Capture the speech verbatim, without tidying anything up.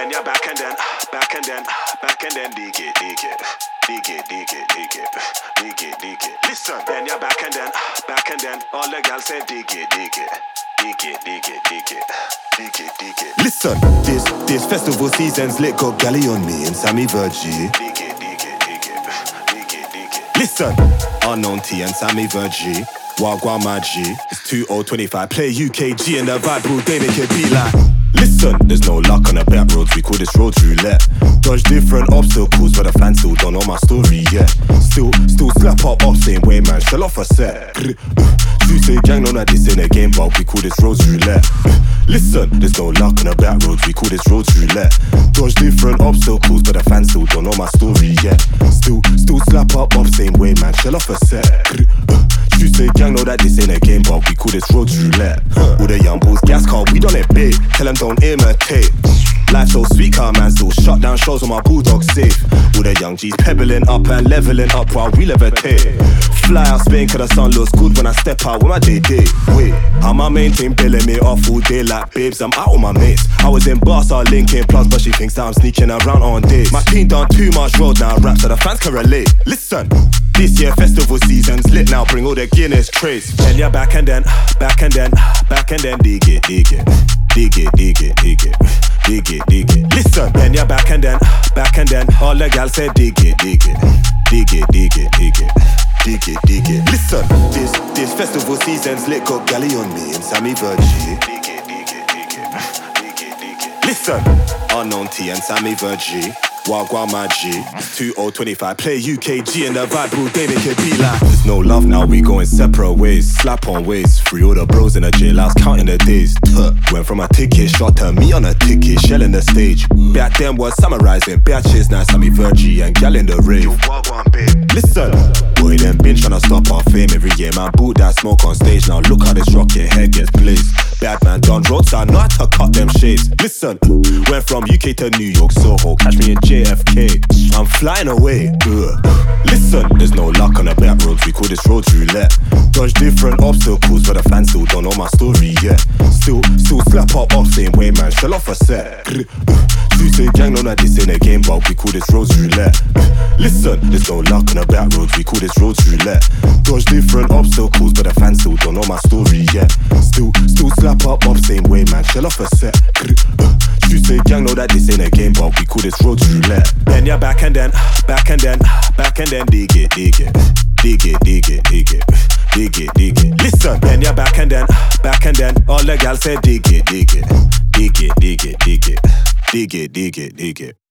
Then you're back and then, back and then, back and then dig it, dig it, dig it, dig it, dig it, dig it, dig it. Listen, then you're back and then, back and then, all the girls say dig it, dig it, dig it, dig it, dig it, dig it, dig it. Listen, this this festival season's lit, got Gally on me and Sammy Virgie. Dig it, dig it, dig it, dig it, dig it. Listen, Unknown T and Sammy Virgie. Wagwan my G. It's two oh twenty-five. Play U K G and the vibe, bro. They make it be like. Listen, there's no luck on the back roads. We call this road roulette. Dodge different obstacles, but the fans still don't know my story yet. Still, still slap up up, same way, man. Shell off a set. Tuesday gang know that this ain't a game, but we call this road roulette. Listen, there's no luck on the back roads. We call this road roulette. Dodge different obstacles, but the fans still don't know my story yet. Still, still slap up up, same way, man. Shell off a set. Tuesday gang know that this ain't a game, but we call this road roulette. All the young bulls gas car, we done it big. Tell them don't imitate. Life so sweet, car man still shut down shows on my bulldog safe. All the young G's pebbling up and leveling up while we levitate. Fly out Spain cause the sun looks good when I step out with my day day. Wait, how my main team billing me off all day like babes, I'm out with my mates. I was in Barca, linking plus, but she thinks that I'm sneaking around on days. My team done too much road now, rap so the fans can relate. Listen, this year festival season's lit now, bring all the Guinness crates. Then you're back and then, back and then, back and then dig it, dig it, dig it, dig it, dig it, dig it, dig it. Listen, then you're back and then, back and then, all the gals say dig it, dig it, dig it, dig it, dig it, dig it, dig it. Listen, this this festival season's lit, got Gally on me and Sammy Virgie. Dig it, dig it, dig it, dig it, dig it. Listen, Unknown T and Sammy Virgie. Wagwan my G. It's two oh twenty-five. Play U K G and the vibe, bro. They make it be like. There's no love now, we going separate ways. Slap on waist. Free all the bros in the jailhouse, counting the days. Tuh. Went from a ticket shot to me on a ticket, shelling the stage. Back then was summarizing. Batches now, Sammy Virgie and gal in the rave. Wagwan, babe. Listen, boy, them been tryna stop our fame every year, man. Boot that smoke on stage. Now look how this rocket head gets blazed. Bad man done roadside, know how to cut them shades. Listen, went from U K to New York, Soho. Catch me in J F K. I'm flying away. Ugh. Listen, there's no luck on the back roads. We call this road roulette. Dodge different obstacles, but the fans still don't know my story yet. Still, still slap up up, same way, man. Shell off a set. Tuesday gang know that this ain't a game, but we call this road roulette. Listen, there's no luck on the back roads. We call this road roulette. Dodge different obstacles, but the fans still don't know my story yet. Still, still slap up up, same way, man. Shell off a set. Tuesday gang know that this ain't a game, but we call this road roulette. Then you're back and then, back and then, back and then dig it, dig it, dig it, dig it, dig it, dig it, dig it. Listen, then you're back and then, back and then, all the gals say dig it, dig it, dig it, dig it, dig it, dig it, dig it, dig it.